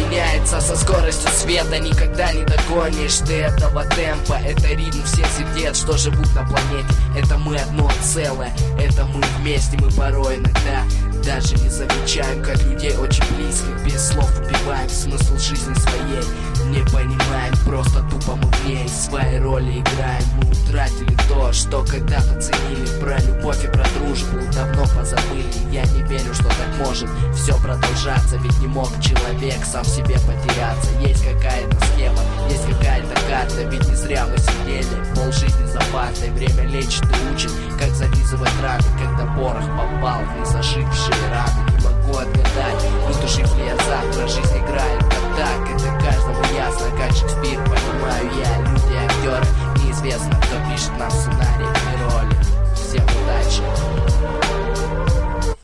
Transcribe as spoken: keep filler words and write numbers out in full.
меняется со скоростью света. Никогда не догонишь ты этого темпа. Это ритм всех сердец, что живут на планете. Это мы одно целое, это мы вместе. Мы порой иногда даже не замечаем, как людей очень близких без слов убиваем смысл жизни своей. Не понимаем, просто тупо мы в ней свои роли играем. Мы утратили то, что когда-то ценили. Про любовь и про дружбу давно позабыли. Я не верю, что так может все продолжаться. Ведь не мог человек сам в себе потеряться. Есть какая-то схема, есть какая-то карта. Ведь не зря мы сидели полжизни за партой. Время лечит и учит, как зализывать раны. Когда порох попал в незажившие раны. Не могу отгадать, буду жив ли я завтра. Жизнь играет вот так, это каждому ясно. Как Шекспир, понимаю я, люди, актеры. Неизвестно, кто пишет нам сценарий и роли. Всем удачи.